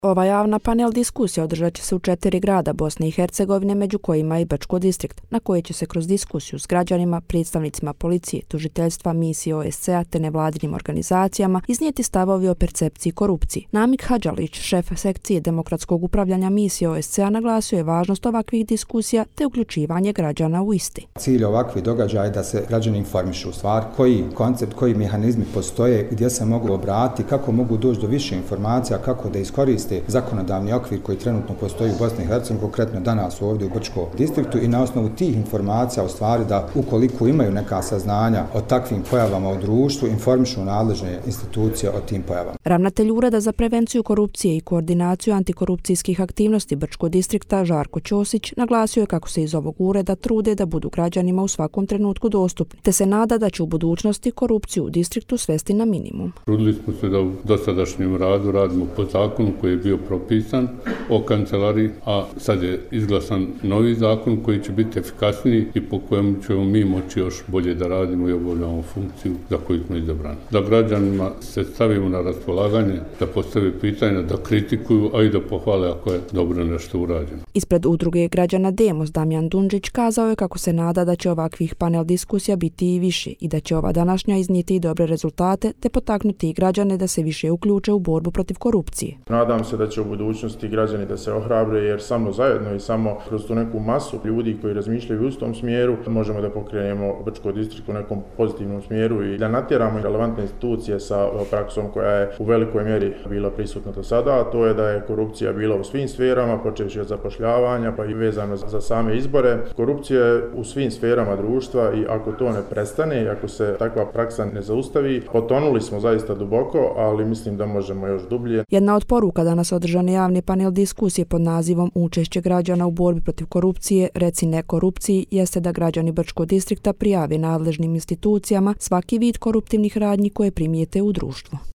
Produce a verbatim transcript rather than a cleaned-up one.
Ova javna panel diskusija održat će se u četiri grada Bosne i Hercegovine, među kojima i Brčko distrikt, na koji će se kroz diskusiju s građanima, predstavnicima policije, tužiteljstva, misije O S C A te nevladinim organizacijama iznijeti stavovi o percepciji korupciji. Namik Hadžalić, šef sekcije demokratskog upravljanja misije O S C A, naglasio je važnost ovakvih diskusija te uključivanje građana u isti. Cilj ovakvih događaja je da se građani informišu u stvari koji koncept, koji mehanizmi postoje, gdje se mogu obratiti, kako mogu doći do više informacija, kako da iskoriste zakonodavni okvir koji trenutno postoji u Bosni i Hercegovini, konkretno danas ovdje u Brčkom distriktu, i na osnovu tih informacija u stvari da ukoliko imaju neka saznanja o takvim pojavama u društvu, informišu nadležne institucije o tim pojavama. Ravnatelj Ureda za prevenciju korupcije i koordinaciju antikorupcijskih aktivnosti Brčkog distrikta Žarko Ćosić naglasio je kako se iz ovog ureda trude da budu građanima u svakom trenutku dostupni, te se nada da će u budućnosti korupciju u distriktu svesti na minimum. Trudili smo se da u dosadašnjem radu radimo po zakonu koji je bio propisan o kancelariji, a sad je izglasan novi zakon koji će biti efikasniji i po kojem ćemo mi moći još bolje da radimo i obavljamo funkciju za koju smo izabrani. Da građanima se stavimo na raspolaganje, da postave pitanja, da kritikuju, a i da pohvale ako je dobro nešto urađeno. Ispred udruge građana Demos Damjan Dundžić kazao je kako se nada da će ovakvih panel diskusija biti i više i da će ova današnja iznijeti i dobre rezultate te potaknuti i građane da se više uključe u borbu protiv korupcije. Nadam se da će u budućnosti građani da se ohrabre, jer samo zajedno i samo kroz tu neku masu ljudi koji razmišljaju u istom smjeru možemo da pokrenemo Brčko distrikt u nekom pozitivnom smjeru i da natjeramo relevantne institucije sa praksom koja je u velikoj mjeri bila prisutna do sada, a to je da je korupcija bila u svim sferama, počevši od zapošljavanja pa i vezano za same izbore. Korupcija je u svim sferama društva i ako to ne prestane i ako se takva praksa ne zaustavi, potonuli smo zaista duboko, ali mislim da možemo još dublje. Jedna od poruka danas održane javne panel diskusije pod nazivom Učešće građana u borbi protiv korupcije, reci ne korupciji, jeste da građani Brčkog distrikta prijave nadležnim institucijama svaki vid koruptivnih radnji koje primijete u društvu.